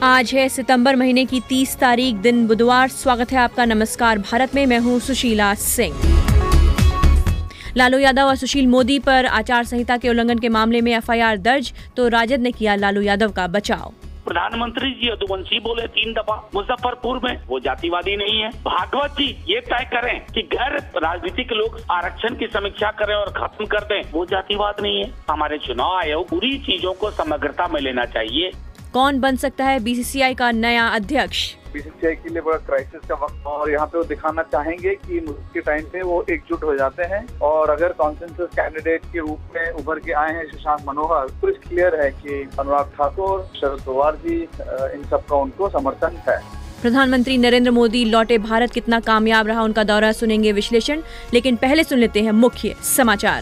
आज है सितंबर महीने की 30 तारीख, दिन बुधवार। स्वागत है आपका नमस्कार भारत में। मैं हूं सुशीला सिंह। लालू यादव और सुशील मोदी पर आचार संहिता के उल्लंघन के मामले में एफआईआर दर्ज, तो राजद ने किया लालू यादव का बचाव। प्रधानमंत्री जी यदुवंशी बोले 3 दफा मुजफ्फरपुर में वो जातिवादी नहीं है। भागवत जी ये तय करें कि गैर राजनीतिक लोग आरक्षण की समीक्षा करें और खत्म कर दें, वो जातिवाद नहीं है। हमारे चुनाव आयोग पूरी चीजों को समग्रता में लेना चाहिए। कौन बन सकता है बीसीसीआई का नया अध्यक्ष? बीसीसीआई के लिए बड़ा क्राइसिस का वक्त और यहाँ पे वो दिखाना चाहेंगे कि मुश्किल टाइम पे वो एकजुट हो जाते हैं। और अगर कॉन्सेंसस कैंडिडेट के रूप में उभर के आए हैं शशांक मनोहर, तो क्लियर है कि अनुराग ठाकुर, शरद पवार जी, इन सबका उनको समर्थन है। प्रधानमंत्री नरेंद्र मोदी लौटे भारत, कितना कामयाब रहा उनका दौरा, सुनेंगे विश्लेषण। लेकिन पहले सुन लेते हैं मुख्य समाचार।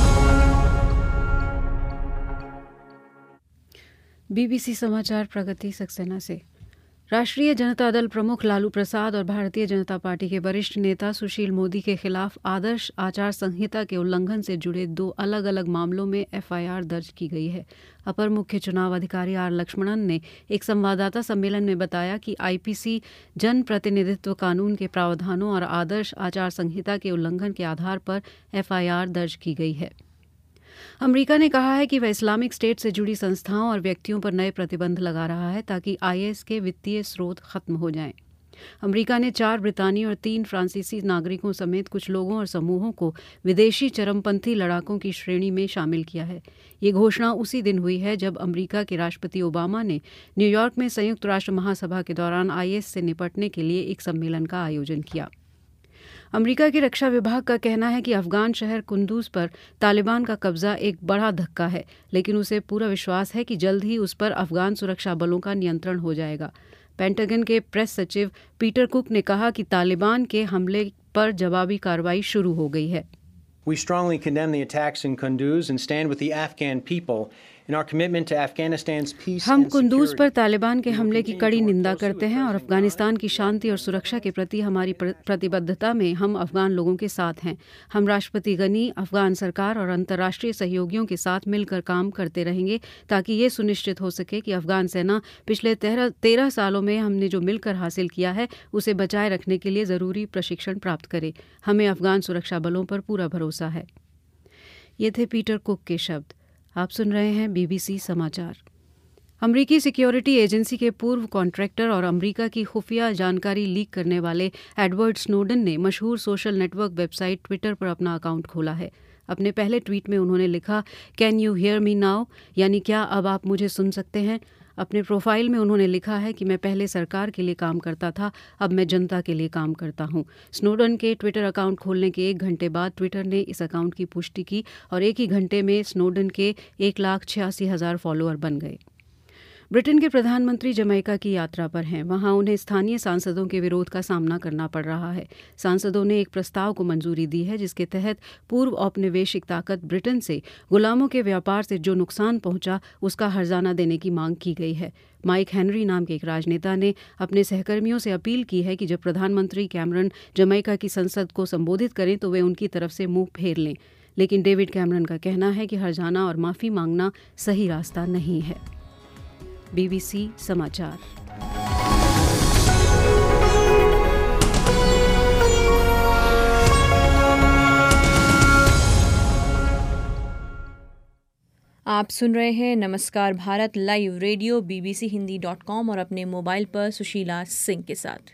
बीबीसी समाचार प्रगति सक्सेना से। राष्ट्रीय जनता दल प्रमुख लालू प्रसाद और भारतीय जनता पार्टी के वरिष्ठ नेता सुशील मोदी के खिलाफ आदर्श आचार संहिता के उल्लंघन से जुड़े 2 अलग अलग मामलों में एफआईआर दर्ज की गई है। अपर मुख्य चुनाव अधिकारी आर लक्ष्मणन ने एक संवाददाता सम्मेलन में बताया कि आईपीसी जन प्रतिनिधित्व कानून के प्रावधानों और आदर्श आचार संहिता के उल्लंघन के आधार पर एफआईआर दर्ज की गई है। अमेरिका ने कहा है कि वह इस्लामिक स्टेट से जुड़ी संस्थाओं और व्यक्तियों पर नए प्रतिबंध लगा रहा है ताकि आईएस के वित्तीय स्रोत खत्म हो जाएं। अमेरिका ने 4 ब्रितानी और 3 फ्रांसीसी नागरिकों समेत कुछ लोगों और समूहों को विदेशी चरमपंथी लड़ाकों की श्रेणी में शामिल किया है। ये घोषणा उसी दिन हुई है जब अमेरिका के राष्ट्रपति ओबामा ने न्यूयॉर्क में संयुक्त राष्ट्र महासभा के दौरान आईएस से निपटने के लिए एक सम्मेलन का आयोजन किया। अमेरिका के रक्षा विभाग का कहना है कि अफगान शहर कुंदूज पर तालिबान का कब्जा एक बड़ा धक्का है, लेकिन उसे पूरा विश्वास है कि जल्द ही उस पर अफगान सुरक्षा बलों का नियंत्रण हो जाएगा। पेंटागन के प्रेस सचिव पीटर कुक ने कहा कि तालिबान के हमले पर जवाबी कार्रवाई शुरू हो गई है। We strongly condemn the attacks in Kunduz and stand with the Afghan people in our commitment to Afghanistan's peace हम and कुंदूज security. पर तालिबान के हमले की कड़ी निंदा करते हैं और अफगानिस्तान की शांति और सुरक्षा के प्रति हमारी प्रतिबद्धता में हम अफगान लोगों के साथ हैं। हम राष्ट्रपति गनी, अफगान सरकार और अंतर्राष्ट्रीय सहयोगियों के साथ मिलकर काम करते रहेंगे ताकि ये सुनिश्चित हो सके कि अफगान सेना पिछले 13 सालों में हमने जो मिलकर हासिल किया है उसे बचाए रखने के लिए ज़रूरी प्रशिक्षण प्राप्त करे। हमें अफगान सुरक्षा बलों पर पूरा भरोसा है। ये थे पीटर कुक के शब्द। आप सुन रहे हैं बीबीसी समाचार। अमरीकी सिक्योरिटी एजेंसी के पूर्व कॉन्ट्रैक्टर और अमरीका की खुफिया जानकारी लीक करने वाले एडवर्ड स्नोडन ने मशहूर सोशल नेटवर्क वेबसाइट ट्विटर पर अपना अकाउंट खोला है। अपने पहले ट्वीट में उन्होंने लिखा, can you hear me now, यानी क्या अब आप मुझे सुन सकते हैं। अपने प्रोफाइल में उन्होंने लिखा है कि मैं पहले सरकार के लिए काम करता था, अब मैं जनता के लिए काम करता हूं। स्नोडन के ट्विटर अकाउंट खोलने के 1 घंटे बाद ट्विटर ने इस अकाउंट की पुष्टि की और एक ही घंटे में स्नोडन के 1,86,000 फॉलोअर बन गए। ब्रिटेन के प्रधानमंत्री जमैका की यात्रा पर हैं। वहां उन्हें स्थानीय सांसदों के विरोध का सामना करना पड़ रहा है। सांसदों ने एक प्रस्ताव को मंजूरी दी है जिसके तहत पूर्व औपनिवेशिक ताकत ब्रिटेन से गुलामों के व्यापार से जो नुकसान पहुंचा उसका हर्जाना देने की मांग की गई है। माइक हेनरी नाम के एक राजनेता ने अपने सहकर्मियों से अपील की है कि जब प्रधानमंत्री कैमरन जमैका की संसद को संबोधित करें तो वे उनकी तरफ से मुंह फेर लें। लेकिन डेविड कैमरन का कहना है कि हर्जाना और माफ़ी मांगना सही रास्ता नहीं है। बीबीसी समाचार। आप सुन रहे हैं नमस्कार भारत लाइव रेडियो bbchindi.com और अपने मोबाइल पर सुशीला सिंह के साथ।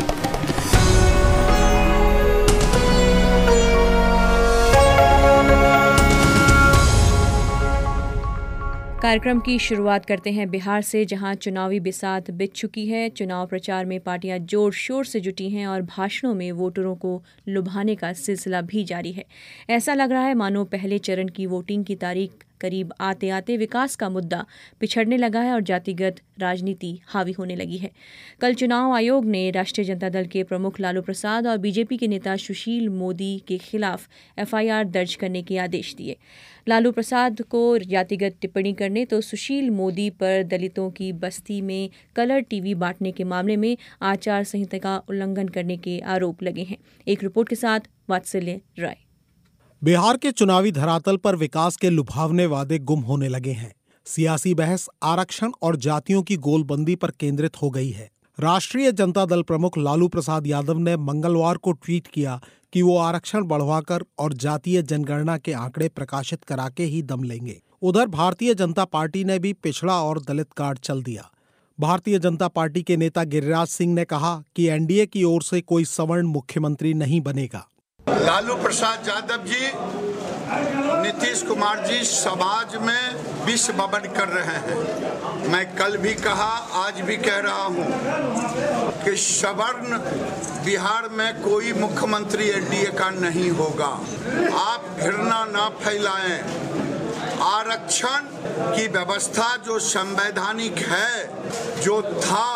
कार्यक्रम की शुरुआत करते हैं बिहार से, जहां चुनावी बिसात बिछ चुकी है। चुनाव प्रचार में पार्टियां जोर शोर से जुटी हैं और भाषणों में वोटरों को लुभाने का सिलसिला भी जारी है। ऐसा लग रहा है मानो पहले चरण की वोटिंग की तारीख करीब आते आते विकास का मुद्दा पिछड़ने लगा है और जातिगत राजनीति हावी होने लगी है। कल चुनाव आयोग ने राष्ट्रीय जनता दल के प्रमुख लालू प्रसाद और बीजेपी के नेता सुशील मोदी के खिलाफ एफआईआर दर्ज करने के आदेश दिए। लालू प्रसाद को जातिगत टिप्पणी करने तो सुशील मोदी पर दलितों की बस्ती में कलर टीवी बांटने के मामले में आचार संहिता का उल्लंघन करने के आरोप लगे हैं। एक रिपोर्ट के साथ वात्सल्य राय। बिहार के चुनावी धरातल पर विकास के लुभावने वादे गुम होने लगे हैं। सियासी बहस आरक्षण और जातियों की गोलबंदी पर केंद्रित हो गई है। राष्ट्रीय जनता दल प्रमुख लालू प्रसाद यादव ने मंगलवार को ट्वीट किया कि वो आरक्षण बढ़वाकर और जातीय जनगणना के आंकड़े प्रकाशित करा के ही दम लेंगे। उधर भारतीय जनता पार्टी ने भी पिछड़ा और दलित कार्ड चल दिया। भारतीय जनता पार्टी के नेता गिरिराज सिंह ने कहा कि एनडीए की ओर से कोई सवर्ण मुख्यमंत्री नहीं बनेगा। लालू प्रसाद यादव जी, नीतीश कुमार जी समाज में विष बमन कर रहे हैं। मैं कल भी कहा, आज भी कह रहा हूं कि सवर्ण बिहार में कोई मुख्यमंत्री एनडीए का नहीं होगा। आप घृणा ना फैलाएं। आरक्षण की व्यवस्था जो संवैधानिक है, जो था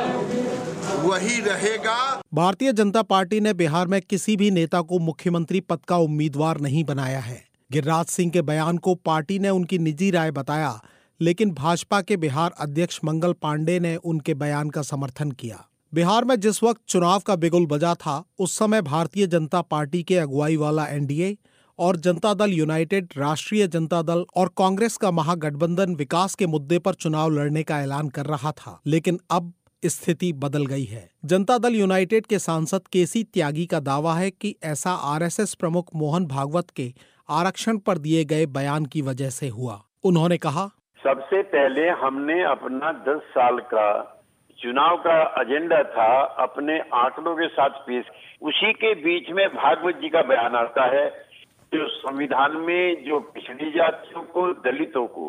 वही रहेगा। भारतीय जनता पार्टी ने बिहार में किसी भी नेता को मुख्यमंत्री पद का उम्मीदवार नहीं बनाया है। गिरिराज सिंह के बयान को पार्टी ने उनकी निजी राय बताया, लेकिन भाजपा के बिहार अध्यक्ष मंगल पांडे ने उनके बयान का समर्थन किया। बिहार में जिस वक्त चुनाव का बिगुल बजा था, उस समय भारतीय जनता पार्टी के अगुवाई वाला एनडीए और जनता दल यूनाइटेड, राष्ट्रीय जनता दल और कांग्रेस का महागठबंधन विकास के मुद्दे पर चुनाव लड़ने का ऐलान कर रहा था। लेकिन अब स्थिति बदल गई है। जनता दल यूनाइटेड के सांसद केसी त्यागी का दावा है कि ऐसा आरएसएस प्रमुख मोहन भागवत के आरक्षण पर दिए गए बयान की वजह से हुआ। उन्होंने कहा, सबसे पहले हमने अपना 10 साल का चुनाव का एजेंडा था अपने आंकड़ों के साथ पेश, उसी के बीच में भागवत जी का बयान आता है जो संविधान में जो पिछड़ी जातियों को, दलितों को,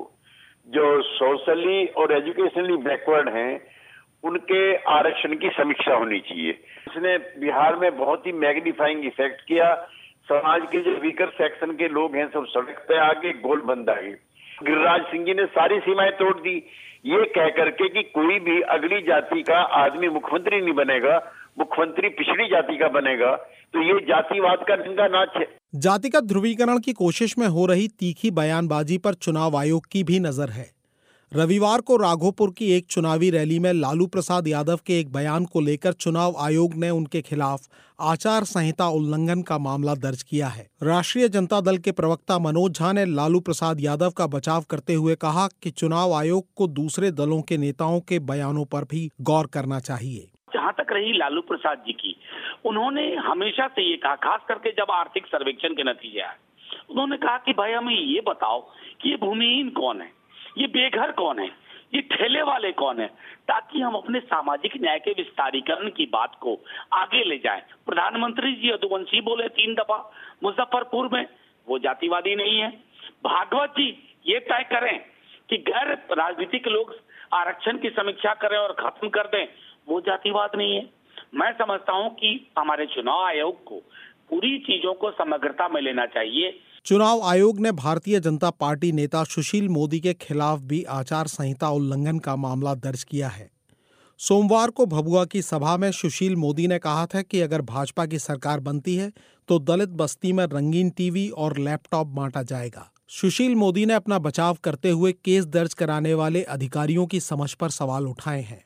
जो सोशली और एजुकेशनली बैकवर्ड हैं, उनके आरक्षण की समीक्षा होनी चाहिए। इसने बिहार में बहुत ही मैग्नीफाइंग इफेक्ट किया। समाज के जो वीकर सेक्शन के लोग हैं सब सड़क पे आगे, गोल बंद आ गए। गिरिराज सिंह जी ने सारी सीमाएं तोड़ दी, ये कह करके कि कोई भी अगली जाति का आदमी मुख्यमंत्री नहीं बनेगा, मुख्यमंत्री पिछड़ी जाति का बनेगा। तो ये जातिवाद का नंगा नाच है। जातिगत ध्रुवीकरण की कोशिश में हो रही तीखी बयानबाजी पर चुनाव आयोग की भी नजर है। रविवार को राघोपुर की एक चुनावी रैली में लालू प्रसाद यादव के एक बयान को लेकर चुनाव आयोग ने उनके खिलाफ आचार संहिता उल्लंघन का मामला दर्ज किया है। राष्ट्रीय जनता दल के प्रवक्ता मनोज झा ने लालू प्रसाद यादव का बचाव करते हुए कहा कि चुनाव आयोग को दूसरे दलों के नेताओं के बयानों पर भी गौर करना चाहिए। जहाँ तक रही लालू प्रसाद जी की, उन्होंने हमेशा से ये कहा, खास करके जब आर्थिक सर्वेक्षण के नतीजे आए, उन्होंने कहा कि भाई हमें ये बताओ कि ये भूमिहीन कौन है, ये बेघर कौन है, ये ठेले वाले कौन है, ताकि हम अपने सामाजिक न्याय के विस्तारीकरण की बात को आगे ले जाएं। प्रधानमंत्री जी यदुवंशी बोले 3 दफा मुजफ्फरपुर में, वो जातिवादी नहीं है। भागवत जी ये तय करें कि गैर राजनीतिक लोग आरक्षण की समीक्षा करें और खत्म कर दें, वो जातिवाद नहीं है। मैं समझता हूं कि हमारे चुनाव आयोग को पूरी चीजों को समग्रता में लेना चाहिए। चुनाव आयोग ने भारतीय जनता पार्टी नेता सुशील मोदी के खिलाफ भी आचार संहिता उल्लंघन का मामला दर्ज किया है। सोमवार को भभुआ की सभा में सुशील मोदी ने कहा था कि अगर भाजपा की सरकार बनती है तो दलित बस्ती में रंगीन टीवी और लैपटॉप बांटा जाएगा। सुशील मोदी ने अपना बचाव करते हुए केस दर्ज कराने वाले अधिकारियों की समझ पर सवाल उठाए हैं।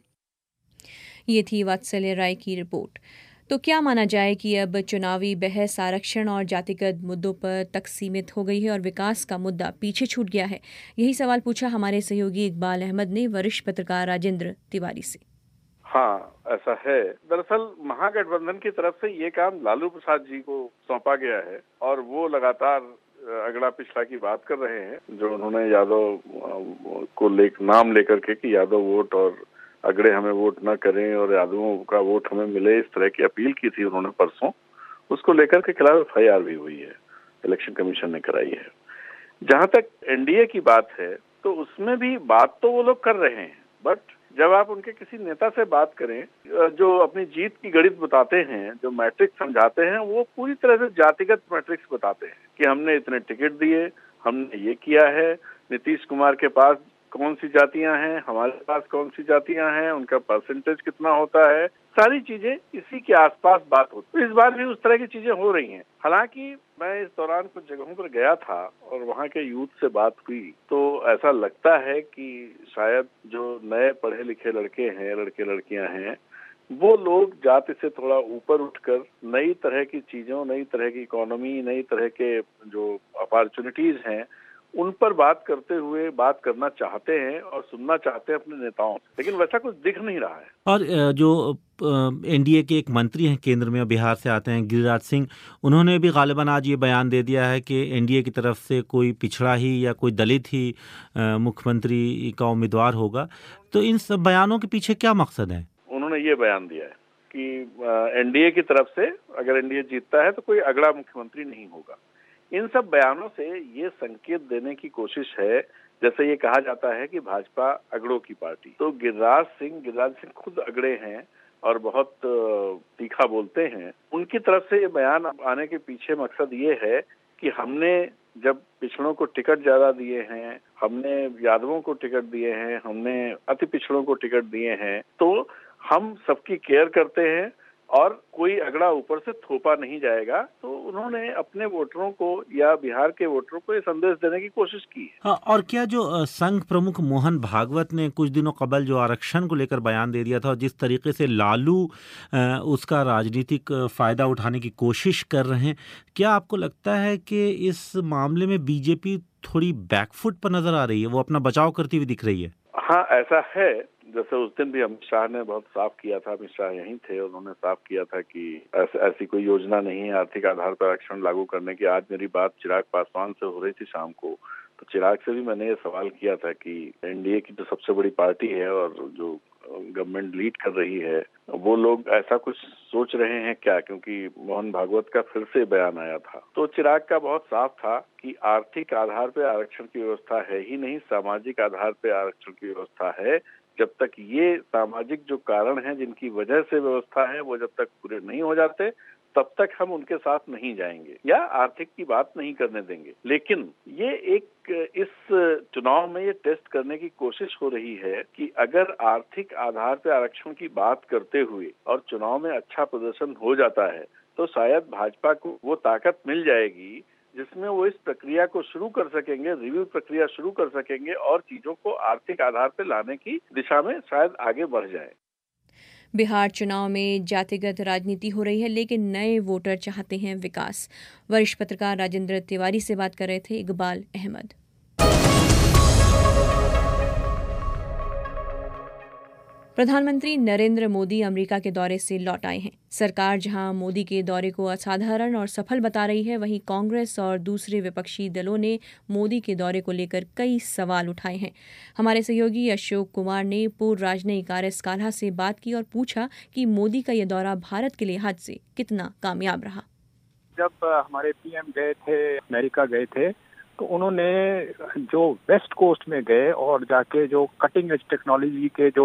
ये थी वात्सल्य राय की रिपोर्ट। तो क्या माना जाए कि अब चुनावी बहस आरक्षण और जातिगत मुद्दों पर तक सीमित हो गई है और विकास का मुद्दा पीछे छूट गया है? यही सवाल पूछा हमारे सहयोगी इकबाल अहमद ने वरिष्ठ पत्रकार राजेंद्र तिवारी से। हाँ, ऐसा है। दरअसल महागठबंधन की तरफ से ये काम लालू प्रसाद जी को सौंपा गया है और वो लगातार अगला पिछला की बात कर रहे हैं। जो उन्होंने यादव को नाम लेकर के कि यादव वोट और अगड़े हमें वोट न करें और यादवों का वोट हमें मिले, इस तरह की अपील की थी उन्होंने परसों, उसको लेकर के खिलाफ एफआईआर भी हुई है, इलेक्शन कमीशन ने कराई है। जहां तक एनडीए की बात है तो उसमें भी बात तो वो लोग कर रहे हैं, बट जब आप उनके किसी नेता से बात करें जो अपनी जीत की गणित बताते हैं, जो मैट्रिक्स समझाते हैं, वो पूरी तरह से जातिगत मैट्रिक्स बताते हैं कि हमने इतने टिकट दिए, हमने ये किया है, नीतीश कुमार के पास कौन सी जातियां हैं, हमारे पास कौन सी जातियां हैं, उनका परसेंटेज कितना होता है, सारी चीजें इसी के आसपास बात होती है। इस बार भी उस तरह की चीजें हो रही हैं। हालांकि मैं इस दौरान कुछ जगहों पर गया था और वहाँ के यूथ से बात हुई तो ऐसा लगता है कि शायद जो नए पढ़े लिखे लड़के हैं, लड़के लड़कियां हैं, वो लोग जाति से थोड़ा ऊपर उठकर नई तरह की चीजों, नई तरह की इकोनॉमी, नई तरह के जो अपॉर्चुनिटीज हैं उन पर बात करना चाहते हैं और सुनना चाहते हैं अपने नेताओं से, लेकिन वैसा कुछ दिख नहीं रहा है। और जो एनडीए के एक मंत्री हैं केंद्र में, बिहार से आते हैं, गिरिराज सिंह, उन्होंने भी गालिबन आज ये बयान दे दिया है कि एनडीए की तरफ से कोई पिछड़ा ही या कोई दलित ही मुख्यमंत्री का उम्मीदवार होगा। तो इन सब बयानों के पीछे क्या मकसद है? उन्होंने ये बयान दिया है कि एनडीए की तरफ से अगर एनडीए जीतता है तो कोई अगला मुख्यमंत्री नहीं होगा। इन सब बयानों से ये संकेत देने की कोशिश है, जैसे ये कहा जाता है कि भाजपा अगड़ों की पार्टी, तो गिरिराज सिंह खुद अगड़े हैं और बहुत तीखा बोलते हैं। उनकी तरफ से ये बयान आने के पीछे मकसद ये है कि हमने जब पिछड़ों को टिकट ज्यादा दिए हैं, हमने यादवों को टिकट दिए हैं, हमने अति पिछड़ों को टिकट दिए हैं, तो हम सबकी केयर करते हैं और कोई अगड़ा ऊपर से थोपा नहीं जाएगा। तो उन्होंने अपने वोटरों को या बिहार के वोटरों को ये संदेश देने की कोशिश की है। हाँ, और क्या जो संघ प्रमुख मोहन भागवत ने कुछ दिनों कबल जो आरक्षण को लेकर बयान दे दिया था, और जिस तरीके से लालू उसका राजनीतिक फायदा उठाने की कोशिश कर रहे हैं, क्या आपको लगता है कि इस मामले में बीजेपी थोड़ी बैकफुट पर नजर आ रही है, वो अपना बचाव करती हुई दिख रही है? हाँ, ऐसा है। जैसे उस दिन भी अमित शाह ने बहुत साफ किया था, अमित शाह यहीं थे, उन्होंने साफ किया था कि ऐसी कोई योजना नहीं है आर्थिक आधार पर आरक्षण लागू करने की। आज मेरी बात चिराग पासवान से हो रही थी शाम को, तो चिराग से भी मैंने ये सवाल किया था कि एनडीए की जो सबसे बड़ी पार्टी है और जो गवर्नमेंट लीड कर रही है, वो लोग ऐसा कुछ सोच रहे हैं क्या, क्योंकि मोहन भागवत का फिर से बयान आया था। तो चिराग का बहुत साफ था कि आर्थिक आधार पर आरक्षण की व्यवस्था है ही नहीं, सामाजिक आधार पर आरक्षण की व्यवस्था है। जब तक ये सामाजिक जो कारण हैं जिनकी वजह से व्यवस्था है वो जब तक पूरे नहीं हो जाते, तब तक हम उनके साथ नहीं जाएंगे या आर्थिक की बात नहीं करने देंगे। लेकिन ये इस चुनाव में ये टेस्ट करने की कोशिश हो रही है कि अगर आर्थिक आधार पर आरक्षण की बात करते हुए और चुनाव में अच्छा प्रदर्शन हो जाता है तो शायद भाजपा को वो ताकत मिल जाएगी जिसमें वो इस प्रक्रिया को शुरू कर सकेंगे, रिव्यू प्रक्रिया शुरू कर सकेंगे और चीजों को आर्थिक आधार पर लाने की दिशा में शायद आगे बढ़ जाए। बिहार चुनाव में जातिगत राजनीति हो रही है, लेकिन नए वोटर चाहते हैं विकास। वरिष्ठ पत्रकार राजेंद्र तिवारी से बात कर रहे थे इकबाल अहमद। प्रधानमंत्री नरेंद्र मोदी अमेरिका के दौरे से लौट आए हैं। सरकार जहां मोदी के दौरे को असाधारण और सफल बता रही है, वहीं कांग्रेस और दूसरे विपक्षी दलों ने मोदी के दौरे को लेकर कई सवाल उठाए हैं। हमारे सहयोगी अशोक कुमार ने पूर्व राजनयिक आर.एस. काल्हा से बात की और पूछा कि मोदी का यह दौरा भारत के लिहाज से कितना कामयाब रहा। जब हमारे पीएम गए थे, अमेरिका गए थे, तो उन्होंने जो वेस्ट कोस्ट में गए और जाके जो कटिंग एज टेक्नोलॉजी के जो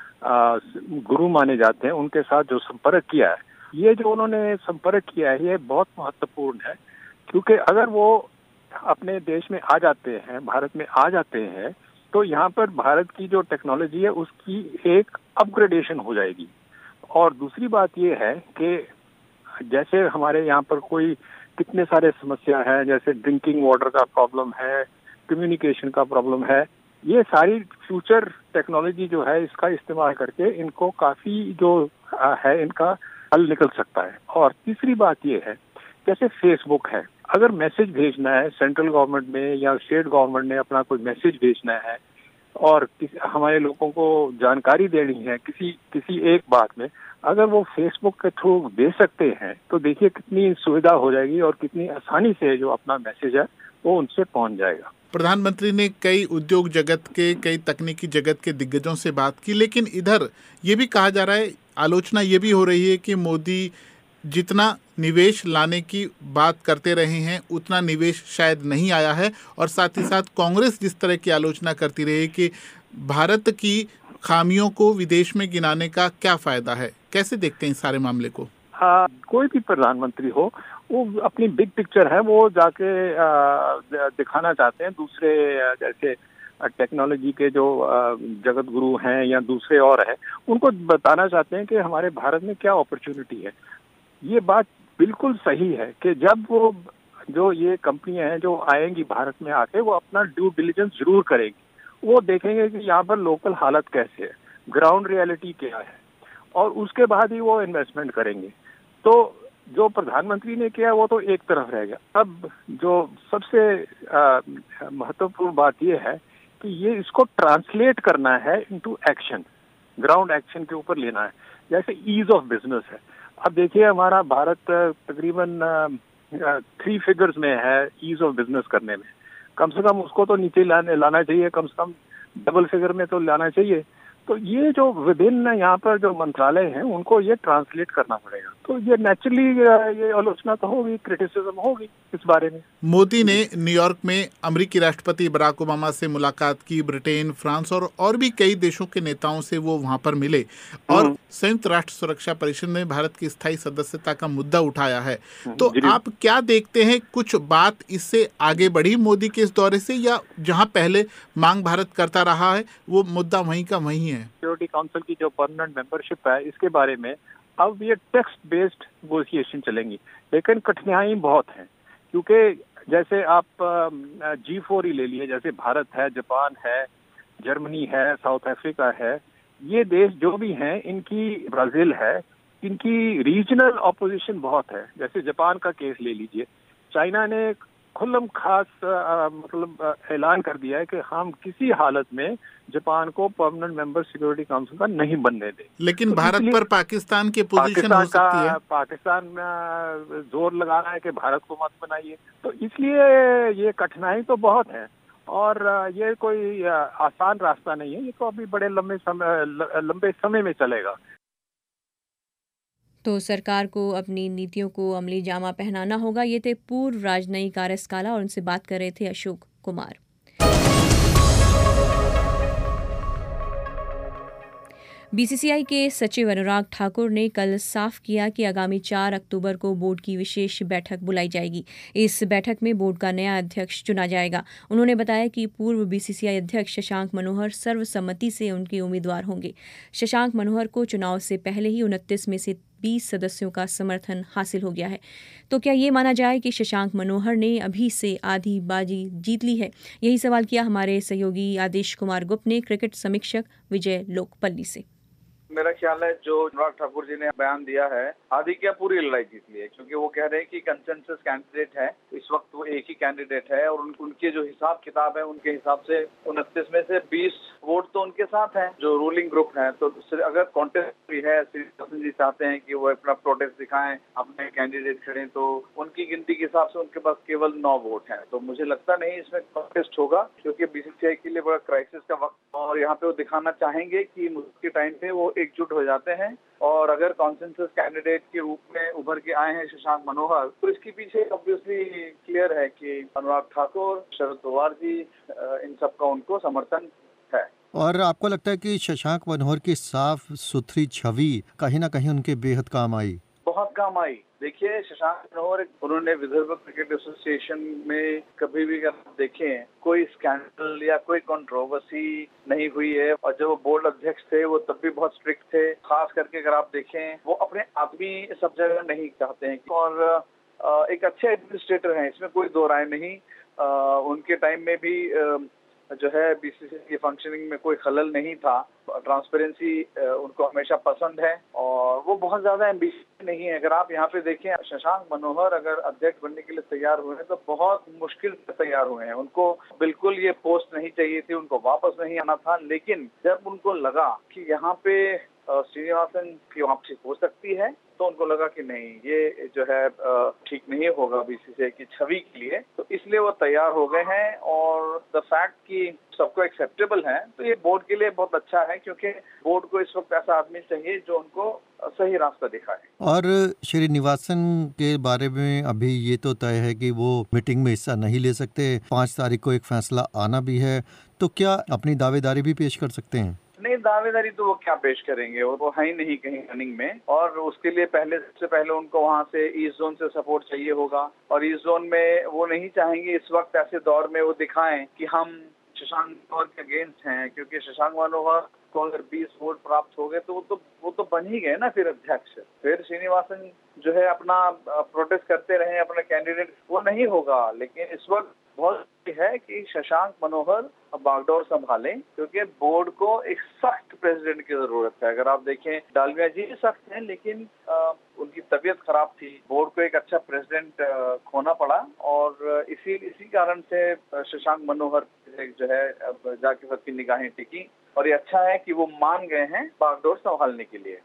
गुरु माने जाते हैं उनके साथ जो संपर्क किया है, ये जो उन्होंने संपर्क किया है ये बहुत महत्वपूर्ण है। क्योंकि अगर वो अपने देश में आ जाते हैं, भारत में आ जाते हैं, तो यहाँ पर भारत की जो टेक्नोलॉजी है उसकी एक अपग्रेडेशन हो जाएगी। और दूसरी बात ये है कि जैसे हमारे यहाँ पर कोई कितने सारे समस्या है, जैसे ड्रिंकिंग वाटर का प्रॉब्लम है, कम्युनिकेशन का प्रॉब्लम है, ये सारी फ्यूचर टेक्नोलॉजी जो है इसका इस्तेमाल करके इनको काफी जो है इनका हल निकल सकता है। और तीसरी बात ये है, जैसे फेसबुक है, अगर मैसेज भेजना है सेंट्रल गवर्नमेंट में या स्टेट गवर्नमेंट ने अपना कोई मैसेज भेजना है और हमारे लोगों को जानकारी देनी है किसी एक बात में, अगर वो फेसबुक के थ्रू दे सकते हैं तो देखिए कितनी सुविधा हो जाएगी और कितनी आसानी से जो अपना मैसेज है वो उनसे पहुंच जाएगा। प्रधानमंत्री ने कई उद्योग जगत के, कई तकनीकी जगत के दिग्गजों से बात की, लेकिन इधर ये भी कहा जा रहा है, आलोचना ये भी हो रही है कि मोदी जितना निवेश लाने की बात करते रहे हैं उतना निवेश शायद नहीं आया है। और साथ ही साथ कांग्रेस जिस तरह की आलोचना करती रही कि भारत की खामियों को विदेश में गिनाने का क्या फायदा है, कैसे देखते हैं इस सारे मामले को? कोई भी प्रधानमंत्री हो, वो अपनी बिग पिक्चर है वो जाके दिखाना चाहते हैं। दूसरे जैसे टेक्नोलॉजी के जो जगत गुरु हैं या दूसरे और हैं, उनको बताना चाहते हैं कि हमारे भारत में क्या अपॉर्चुनिटी है। ये बात बिल्कुल सही है कि जब वो जो ये कंपनियां हैं जो आएंगी भारत में आके, वो अपना ड्यू डिलिजेंस जरूर करेंगी। वो देखेंगे कि यहाँ पर लोकल हालत कैसे है, ग्राउंड रियलिटी क्या है, और उसके बाद ही वो इन्वेस्टमेंट करेंगे। तो जो प्रधानमंत्री ने किया वो तो एक तरफ रह गया। अब जो सबसे महत्वपूर्ण बात ये है कि ये इसको ट्रांसलेट करना है इनटू एक्शन, ग्राउंड एक्शन के ऊपर लेना है। जैसे ईज ऑफ बिजनेस है, अब देखिए हमारा भारत तकरीबन 3 फिगर्स में है ईज ऑफ बिजनेस करने में। कम से कम उसको तो नीचे लाना चाहिए, कम से कम डबल फिगर में तो लाना चाहिए। तो ये जो विभिन्न यहाँ पर जो मंत्रालय हैं उनको ये ट्रांसलेट करना पड़ेगा। तो ये नेचुरली ये आलोचना तो होगी, क्रिटिसिज्म होगी इस बारे में। मोदी ने न्यूयॉर्क में अमेरिकी राष्ट्रपति बराक ओबामा से मुलाकात की। ब्रिटेन, फ्रांस और भी कई देशों के नेताओं से वो वहां पर मिले और संयुक्त राष्ट्र सुरक्षा परिषद में भारत की स्थायी सदस्यता का मुद्दा उठाया है। तो आप क्या देखते हैं, कुछ बात इससे आगे बढ़ी मोदी के इस दौरे से, या जहां पहले मांग भारत करता रहा है वो मुद्दा वहीं का वहीं है? सिक्योरिटी काउंसिल की जो परमानेंट मेंबरशिप है इसके बारे में अब ये टेक्स्ट बेस्ड नेगोशिएशन चलेंगी, लेकिन कठिनाई बहुत है। क्योंकि जैसे आप G4 ही ले लिए, जैसे भारत है, जापान है, जर्मनी है, साउथ अफ्रीका है, ये देश जो भी हैं, इनकी ब्राजील है, इनकी रीजनल ऑपोजिशन बहुत है। जैसे जापान का केस ले लीजिए, चाइना ने खुल्लम खास मतलब ऐलान कर दिया है कि हम किसी हालत में जापान को परमानेंट मेंबर सिक्योरिटी काउंसिल का नहीं बनने दें। लेकिन तो भारत पर पाकिस्तान की पोजीशन हो सकती है। पाकिस्तान जोर लगा रहा है कि भारत को मत बनाइए, तो इसलिए ये कठिनाई तो बहुत है और ये कोई आसान रास्ता नहीं है। ये तो अभी बड़े लंबे समय में चलेगा। तो सरकार को अपनी नीतियों को अमली जामा पहनाना होगा। ये थे पूर्व राजनयिक RS काला और उनसे बात कर रहे थे अशोक कुमार। BCCI के सचिव अनुराग ठाकुर ने कल साफ किया कि आगामी 4 अक्टूबर को बोर्ड की विशेष बैठक बुलाई जाएगी। इस बैठक में बोर्ड का नया अध्यक्ष चुना जाएगा। उन्होंने बताया कि पूर्व BCCI अध्यक्ष शशांक मनोहर सर्वसम्मति से उनके उम्मीदवार होंगे। शशांक मनोहर को चुनाव से पहले ही 29 में से 20 सदस्यों का समर्थन हासिल हो गया है। तो क्या ये माना जाए कि शशांक मनोहर ने अभी से आधी बाजी जीत ली है? यही सवाल किया हमारे सहयोगी आदेश कुमार गुप्त ने क्रिकेट समीक्षक विजय लोकपल्ली से। मेरा ख्याल है जो अनुराग ठाकुर जी ने बयान दिया है, आधी क्या पूरी लड़ाई जीत ली है, क्योंकि वो कह रहे हैं कि कंसेंसस कैंडिडेट है, इस वक्त वो एक ही कैंडिडेट है और उनके जो हिसाब किताब है उनके हिसाब से 29 में से 20 वोट तो उनके साथ हैं जो रूलिंग ग्रुप है। तो अगर कॉन्टेस्ट भी है, श्री जी चाहते हैं कि वो अपना प्रोटेस्ट दिखाएं, अपने कैंडिडेट खड़े, तो उनकी गिनती के हिसाब से उनके पास केवल 9 वोट हैं। तो मुझे लगता नहीं इसमें कॉन्टेस्ट होगा, क्योंकि BCCI के लिए बड़ा क्राइसिस का वक्त और यहाँ पे वो दिखाना चाहेंगे कि मुश्किल टाइम पे वो एकजुट हो जाते हैं। और अगर कॉन्सेंसस कैंडिडेट के रूप में उभर के आए हैं शशांक मनोहर, तो इसके पीछे ऑब्वियसली क्लियर है कि अनुराग ठाकुर, शरद पवार जी, इन सबका उनको समर्थन है। और आपको लगता है कि शशांक मनोहर की साफ सुथरी छवि कहीं ना कहीं उनके बेहद काम आई? बहुत काम आई। देखिए, शशांक मनोहर, उन्होंने विदर्भ क्रिकेट एसोसिएशन में कभी भी अगर देखें कोई स्कैंडल या कोई कंट्रोवर्सी नहीं हुई है, और जब वो बोर्ड अध्यक्ष थे वो तब भी बहुत स्ट्रिक्ट थे। खास करके अगर आप देखें, वो अपने आदमी सब जगह नहीं चाहते हैं और एक अच्छे एडमिनिस्ट्रेटर हैं, इसमें कोई दो राय नहीं। उनके टाइम में भी जो है BCCI की फंक्शनिंग में कोई खलल नहीं था। ट्रांसपेरेंसी उनको हमेशा पसंद है और वो बहुत ज्यादा एम्बिशियस नहीं है। अगर आप यहाँ पे देखें, शशांक मनोहर अगर अध्यक्ष बनने के लिए तैयार हुए हैं तो बहुत मुश्किल से तैयार हुए हैं। उनको बिल्कुल ये पोस्ट नहीं चाहिए थी, उनको वापस नहीं आना था, लेकिन जब उनको लगा कि यहाँ पे श्रीनिवासन की वापसी हो सकती है तो उनको लगा कि नहीं, ये जो है ठीक नहीं होगा BCCI की छवि के लिए, तो इसलिए वो तैयार हो गए हैं। और द फैक्ट कि सबको एक्सेप्टेबल है, तो ये बोर्ड के लिए बहुत अच्छा है, क्योंकि बोर्ड को इस वक्त ऐसा आदमी चाहिए जो उनको सही रास्ता दिखाए। और श्रीनिवासन के बारे में अभी ये तो तय है कि वो मीटिंग में हिस्सा नहीं ले सकते। 5 तारीख को एक फैसला आना भी है, तो क्या अपनी दावेदारी भी पेश कर सकते हैं? नहीं, दावेदारी तो वो क्या पेश करेंगे, वो है ही नहीं कहीं रनिंग में। और उसके लिए सबसे पहले उनको वहाँ से ईस्ट जोन से सपोर्ट चाहिए होगा, और ईस्ट जोन में वो नहीं चाहेंगे इस वक्त ऐसे दौर में वो दिखाएं कि हम शशांक मनोहर के अगेंस्ट हैं, क्योंकि शशांक मनोहर को अगर 20 वोट प्राप्त हो गए तो वो तो बन ही गए ना फिर अध्यक्ष। फिर श्रीनिवासन जो है अपना प्रोटेस्ट करते रहे अपने कैंडिडेट, वो नहीं होगा। लेकिन इस वक्त बहुत है कि शशांक मनोहर बागडोर संभालें, क्योंकि बोर्ड को एक सख्त प्रेसिडेंट की जरूरत है। अगर आप देखें, डालमिया जी सख्त हैं, लेकिन उनकी तबीयत खराब थी, बोर्ड को एक अच्छा प्रेसिडेंट खोना पड़ा और इसी कारण से शशांक मनोहर जो है अब जाके सबकी निगाहें टिकी और ये अच्छा है कि वो मान गए हैं बागडोर संभालने के लिए।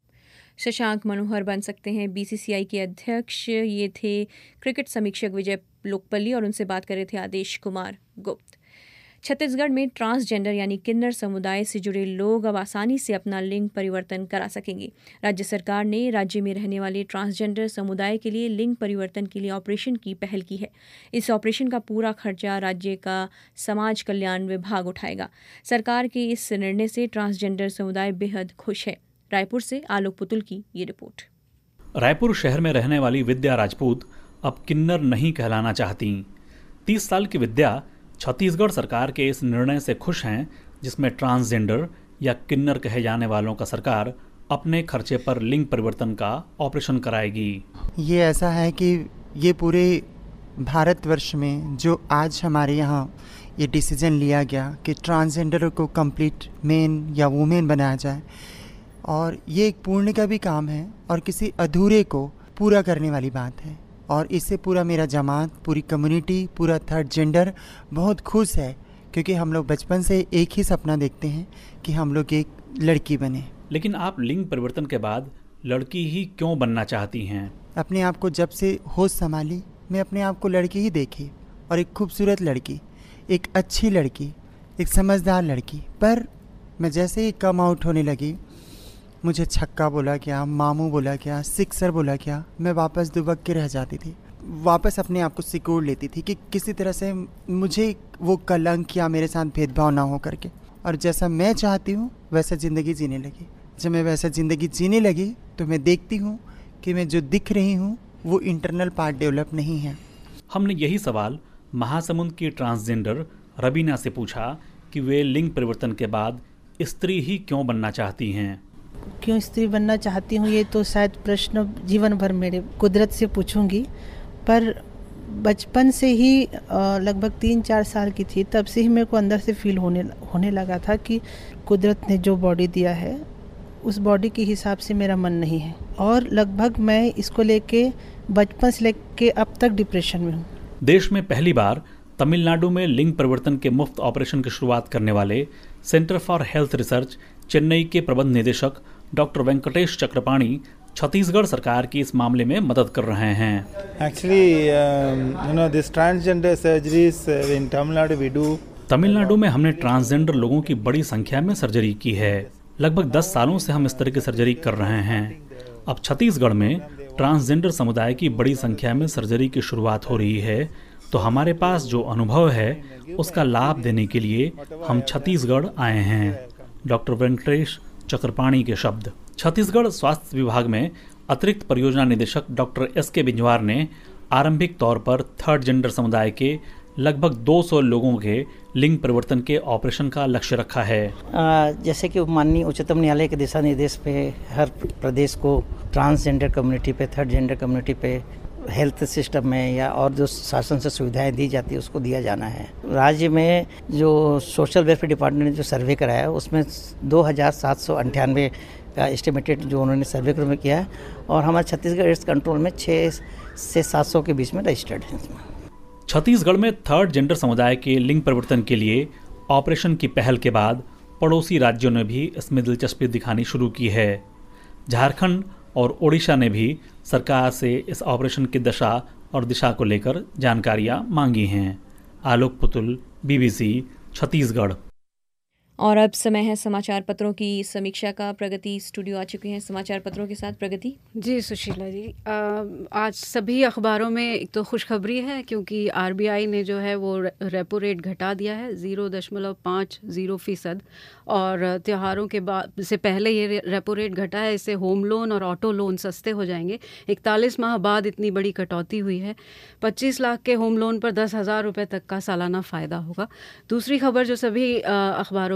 शशांक मनोहर बन सकते हैं बीसीसीआई के अध्यक्ष। ये थे क्रिकेट समीक्षक विजय लोकपल्ली और उनसे बात कर रहे थे आदेश कुमार गुप्त। छत्तीसगढ़ में ट्रांसजेंडर यानी किन्नर समुदाय से जुड़े लोग अब आसानी से अपना लिंग परिवर्तन करा सकेंगे। राज्य सरकार ने राज्य में रहने वाले ट्रांसजेंडर समुदाय के लिए लिंग परिवर्तन के लिए ऑपरेशन की पहल की है। इस ऑपरेशन का पूरा खर्चा राज्य का समाज कल्याण विभाग उठाएगा। सरकार के इस निर्णय से ट्रांसजेंडर समुदाय बेहद खुश है। रायपुर से आलोक पुतुल की ये रिपोर्ट। रायपुर शहर में रहने वाली विद्या राजपूत अब किन्नर नहीं कहलाना चाहती। 30 साल की विद्या छत्तीसगढ़ सरकार के इस निर्णय से खुश हैं, जिसमें ट्रांसजेंडर या किन्नर कहे जाने वालों का सरकार अपने खर्चे पर लिंग परिवर्तन का ऑपरेशन कराएगी। ये ऐसा है कि ये पूरे भारतवर्ष में जो आज हमारे यहाँ ये डिसीजन लिया गया कि ट्रांसजेंडर को कंप्लीट मेन या वुमेन बनाया जाए, और ये एक पूर्ण का भी काम है और किसी अधूरे को पूरा करने वाली बात है। और इससे पूरा मेरा जमात, पूरी कम्युनिटी, पूरा थर्ड जेंडर बहुत खुश है, क्योंकि हम लोग बचपन से एक ही सपना देखते हैं कि हम लोग एक लड़की बने। लेकिन आप लिंग परिवर्तन के बाद लड़की ही क्यों बनना चाहती हैं? अपने आप को जब से होश संभाली, मैं अपने आप को लड़की ही देखी, और एक खूबसूरत लड़की, एक अच्छी लड़की, एक समझदार लड़की। पर मैं जैसे ही कम आउट होने लगी, मुझे छक्का बोला क्या, मामू बोला क्या, सिक्सर बोला क्या, मैं वापस दुबक के रह जाती थी। वापस अपने आप को सिकोड़ लेती थी कि किसी तरह से मुझे वो कलंक या मेरे साथ भेदभाव ना हो करके, और जैसा मैं चाहती हूँ वैसा ज़िंदगी जीने लगी। जब मैं वैसा ज़िंदगी जीने लगी तो मैं देखती हूँ कि मैं जो दिख रही हूँ वो इंटरनल पार्ट डेवलप नहीं है। हमने यही सवाल महासमुंद की ट्रांसजेंडर रबीना से पूछा कि वे लिंग परिवर्तन के बाद स्त्री ही क्यों बनना चाहती हैं। क्यों स्त्री बनना चाहती हूँ, ये तो शायद प्रश्न जीवन भर मेरे कुदरत से पूछूंगी। पर बचपन से ही लगभग 3-4 साल की थी, तब से ही मेरे को अंदर से फील होने लगा था कि कुदरत ने जो बॉडी दिया है उस बॉडी के हिसाब से मेरा मन नहीं है, और लगभग मैं इसको लेके बचपन से लेके अब तक डिप्रेशन में हूँ। देश में पहली बार तमिलनाडु में लिंग परिवर्तन के मुफ्त ऑपरेशन की शुरुआत करने वाले centre for health research Chennai के प्रबंध निदेशक डॉक्टर वेंकटेश चक्रपाणी छत्तीसगढ़ सरकार की इस मामले में मदद कर रहे हैं। Actually, this transgender surgeries in Tamil Nadu we do. Tamil Nadu में हमने ट्रांसजेंडर लोगों की बड़ी संख्या में सर्जरी की है। लगभग 10 सालों से हम इस तरह की सर्जरी कर रहे हैं। अब छत्तीसगढ़ में ट्रांसजेंडर समुदाय की बड़ी संख्या में सर्जरी की शुरुआत हो रही है, तो हमारे पास जो अनुभव है उसका लाभ देने के लिए हम छत्तीसगढ़ आए हैं। डॉक्टर वेंकटेश चक्रपाणी के शब्द। छत्तीसगढ़ स्वास्थ्य विभाग में अतिरिक्त परियोजना निदेशक डॉक्टर एस.के. बिंजवार ने आरंभिक तौर पर थर्ड जेंडर समुदाय के लगभग 200 लोगों के लिंग परिवर्तन के ऑपरेशन का लक्ष्य रखा है। जैसे कि माननीय उच्चतम न्यायालय के दिशा निर्देश पे हर प्रदेश को ट्रांसजेंडर कम्युनिटी पे, थर्ड जेंडर कम्युनिटी पे हेल्थ सिस्टम में या और जो शासन से सुविधाएं दी जाती है उसको दिया जाना है। राज्य में जो सोशल वेलफेयर डिपार्टमेंट ने जो सर्वे कराया उसमें 2798 का एस्टिमेटेड जो उन्होंने सर्वे में किया है, और हमारे छत्तीसगढ़ एड्स कंट्रोल में 600 से 700 के बीच में रजिस्टर्ड है। छत्तीसगढ़ में थर्ड जेंडर समुदाय के लिंग परिवर्तन के लिए ऑपरेशन की पहल के बाद पड़ोसी राज्यों ने भी इसमें दिलचस्पी दिखानी शुरू की है। झारखंड और ओडिशा ने भी सरकार से इस ऑपरेशन की दशा और दिशा को लेकर जानकारियां मांगी हैं। आलोक पुतुल, बीबीसी, छत्तीसगढ़। और अब समय है समाचार पत्रों की समीक्षा का। प्रगति स्टूडियो आ चुके हैं समाचार पत्रों के साथ। प्रगति जी। सुशीला जी, आज सभी अखबारों में एक तो खुशखबरी है, क्योंकि आरबीआई ने जो है वो रेपो रेट घटा दिया है 0.50%, और त्योहारों के बाद से पहले ये रेपो रेट घटा है। इससे होम लोन और ऑटो लोन सस्ते हो जाएंगे। 41 माह बाद इतनी बड़ी कटौती हुई है। 25 लाख के होम लोन पर 10,000 रुपये तक का सालाना फ़ायदा होगा। दूसरी खबर जो सभी अखबारों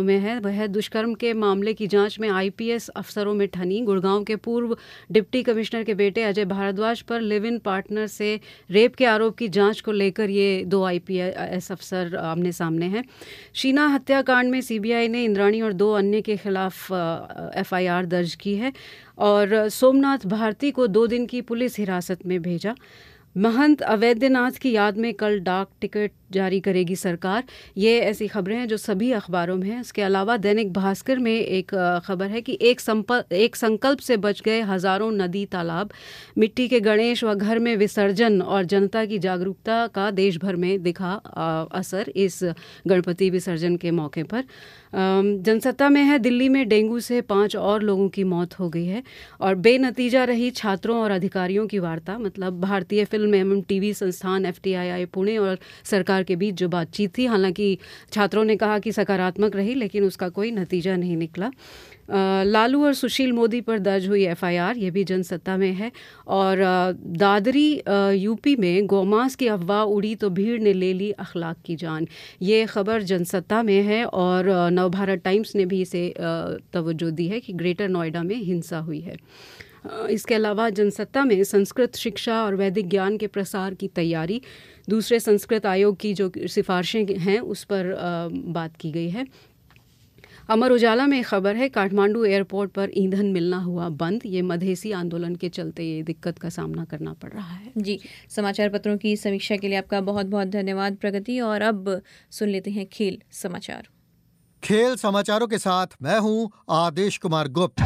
में है, वह दुष्कर्म के मामले की जांच में आईपीएस अफसरों में ठनी। गुड़गांव के पूर्व डिप्टी कमिश्नर के बेटे अजय भारद्वाज पर लिव इन पार्टनर से रेप के आरोप की जांच को लेकर ये 2 आईपीएस अफसर आमने सामने हैं। शीना हत्याकांड में सीबीआई ने इंद्राणी और 2 अन्य के खिलाफ एफआईआर दर्ज की है और सोमनाथ भारती को 2 दिन की पुलिस हिरासत में भेजा। महंत अवैधनाथ की याद में कल डाक टिकट जारी करेगी सरकार। ये ऐसी खबरें हैं जो सभी अखबारों में हैं। इसके अलावा दैनिक भास्कर में एक खबर है कि एक संकल्प से बच गए हजारों नदी तालाब। मिट्टी के गणेश व घर में विसर्जन और जनता की जागरूकता का देश भर में दिखा असर इस गणपति विसर्जन के मौके पर। जनसत्ता में है, दिल्ली में डेंगू से 5 और लोगों की मौत हो गई है और बेनतीजा रही छात्रों और अधिकारियों की वार्ता। मतलब भारतीय फिल्म एवं टीवी संस्थान एफटीआई पुणे और सरकार के बीच जो बातचीत थी, हालांकि छात्रों ने कहा कि सकारात्मक रही, लेकिन उसका कोई नतीजा नहीं निकला। लालू और सुशील मोदी पर दर्ज हुई एफआईआर, ये भी जनसत्ता में है। और दादरी यूपी में गौमांस की अफवाह उड़ी तो भीड़ ने ले ली अखलाक की जान, ये खबर जनसत्ता में है। और नवभारत टाइम्स ने भी इसे तवज्जो दी है कि ग्रेटर नोएडा में हिंसा हुई है। इसके अलावा जनसत्ता में संस्कृत शिक्षा और वैदिक ज्ञान के प्रसार की तैयारी, दूसरे संस्कृत आयोग की जो सिफारिशें हैं उस पर बात की गई है। अमर उजाला में खबर है, काठमांडू एयरपोर्ट पर ईंधन मिलना हुआ बंद। ये मधेसी आंदोलन के चलते ये दिक्कत का सामना करना पड़ रहा है। जी, समाचार पत्रों की समीक्षा के लिए आपका बहुत बहुत धन्यवाद प्रगति। और अब सुन लेते हैं खेल समाचार। खेल समाचारों के साथ मैं हूं आदेश कुमार गुप्त।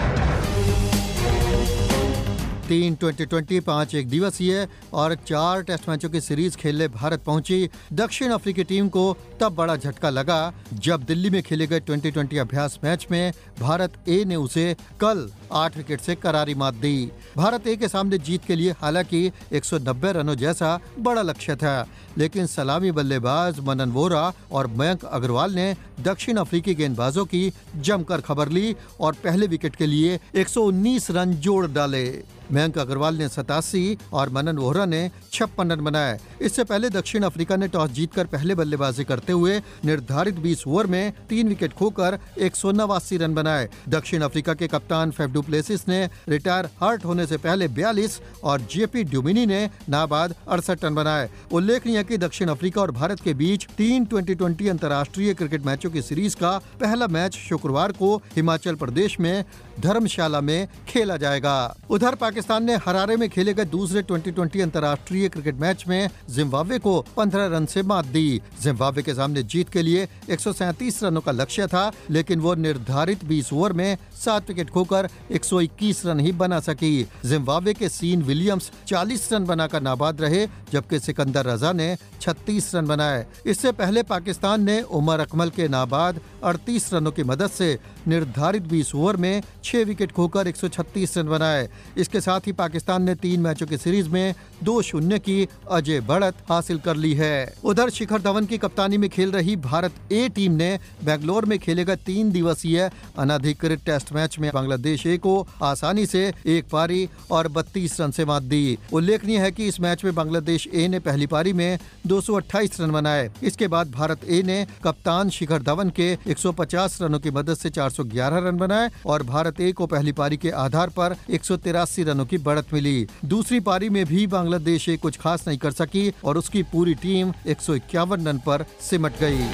3 T20, 5 एक दिवसीय और 4 टेस्ट मैचों की सीरीज खेलने भारत पहुंची दक्षिण अफ्रीकी टीम को तब बड़ा झटका लगा जब दिल्ली में खेले गए 2020 अभ्यास मैच में भारत ए ने उसे कल 8 विकेट से करारी मात दी। भारत ए के सामने जीत के लिए हालांकि 190 रनों जैसा बड़ा लक्ष्य था, लेकिन सलामी बल्लेबाज मनन वोरा और मयंक अग्रवाल ने दक्षिण अफ्रीकी गेंदबाजों की जमकर खबर ली और पहले विकेट के लिए 119 रन जोड़ डाले। मयंक अग्रवाल ने 87 और मनन वोहरा ने 56 रन बनाए। इससे पहले दक्षिण अफ्रीका ने टॉस जीतकर पहले बल्लेबाजी करते हुए निर्धारित 20 ओवर में 3 विकेट खोकर 189 रन बनाए। दक्षिण अफ्रीका के कप्तान फैफ डु प्लेसिस ने रिटायर हर्ट होने से पहले 42 और जेपी ड्यूमिनी ने नाबाद 68 रन बनाए। उल्लेखनीय है कि दक्षिण अफ्रीका और भारत के बीच 3 2020 अंतर्राष्ट्रीय क्रिकेट मैचों की सीरीज का पहला मैच शुक्रवार को हिमाचल प्रदेश में धर्मशाला में खेला जाएगा। उधर पाकिस्तान ने हरारे में खेले गए दूसरे 2020 अंतर्राष्ट्रीय क्रिकेट मैच में जिम्बाब्वे को 15 रन से मात दी। जिम्बाब्वे के सामने जीत के लिए 137 रनों का लक्ष्य था, लेकिन वो निर्धारित 20 ओवर में 7 विकेट खोकर 121 रन ही बना सकी। जिम्बाब्वे के सीन विलियम्स 40 रन बनाकर नाबाद रहे, जबकि सिकंदर रजा ने 36 रन बनाए। इससे पहले पाकिस्तान ने उमर अकमल के नाबाद 38 रनों की मदद से निर्धारित 20 ओवर में 6 विकेट खोकर 136 रन बनाए। इसके साथ ही पाकिस्तान ने 3 मैचों की सीरीज में 2-0 की अजय बढ़त हासिल कर ली है। उधर शिखर धवन की कप्तानी में खेल रही भारत ए टीम ने बेंगलोर में खेले गए 3 दिवसीय अनाधिकृत टेस्ट मैच में बांग्लादेश ए को आसानी से 1 पारी और 32 रन से मात दी। उल्लेखनीय है कि इस मैच में बांग्लादेश ए ने पहली पारी में 228 रन बनाए। इसके बाद भारत ए ने कप्तान शिखर धवन के 150 रनों की मदद से 411 रन बनाए और भारत ए को पहली पारी के आधार पर 183 रनों की बढ़त मिली। दूसरी पारी में भी बांग्लादेश ए कुछ खास नहीं कर सकी और उसकी पूरी टीम 151 रन पर सिमट गई।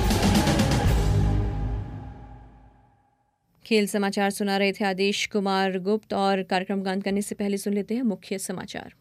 खेल समाचार सुना रहे थे आदेश कुमार गुप्त। और कार्यक्रम का अंत करने से पहले सुन लेते हैं मुख्य समाचार।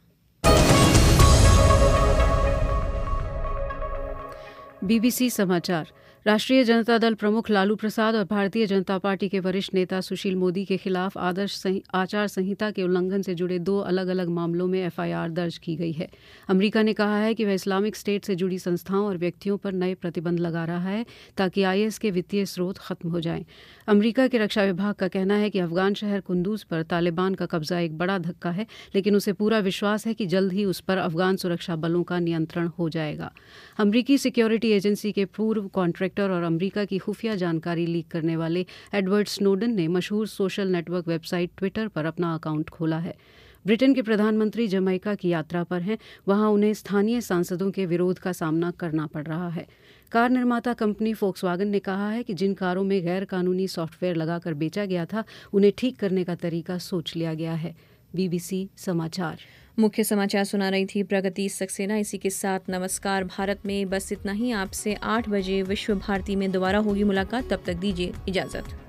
बीबीसी समाचार। राष्ट्रीय जनता दल प्रमुख लालू प्रसाद और भारतीय जनता पार्टी के वरिष्ठ नेता सुशील मोदी के खिलाफ आचार संहिता के उल्लंघन से जुड़े 2 अलग अलग मामलों में एफआईआर दर्ज की गई है। अमेरिका ने कहा है कि वह इस्लामिक स्टेट से जुड़ी संस्थाओं और व्यक्तियों पर नए प्रतिबंध लगा रहा है ताकि आईएस के वित्तीय स्रोत खत्म हो जाएं। अमेरिका के रक्षा विभाग का कहना है कि अफगान शहर कुंदूज पर तालिबान का कब्जा एक बड़ा धक्का है, लेकिन उसे पूरा विश्वास है कि जल्द ही उस पर अफगान सुरक्षा बलों का नियंत्रण हो जाएगा। अमेरिकी सिक्योरिटी एजेंसी के पूर्व कॉन्ट्रैक्टर और अमेरिका की खुफिया जानकारी लीक करने वाले एडवर्ड स्नोडन ने मशहूर सोशल नेटवर्क वेबसाइट ट्विटर पर अपना अकाउंट खोला है। ब्रिटेन के प्रधानमंत्री जमैका की यात्रा पर हैं, वहां उन्हें स्थानीय सांसदों के विरोध का सामना करना पड़ रहा है। कार निर्माता कंपनी फोक्सवागन ने कहा है कि जिन कारों में गैर कानूनी सॉफ्टवेयर लगाकर बेचा गया था उन्हें ठीक करने का तरीका सोच लिया गया है। BBC समाचार। मुख्य समाचार सुना रही थी प्रगति सक्सेना। इसी के साथ नमस्कार भारत में बस इतना ही। आपसे 8 बजे विश्व भारती में दोबारा होगी मुलाकात। तब तक दीजिए इजाजत।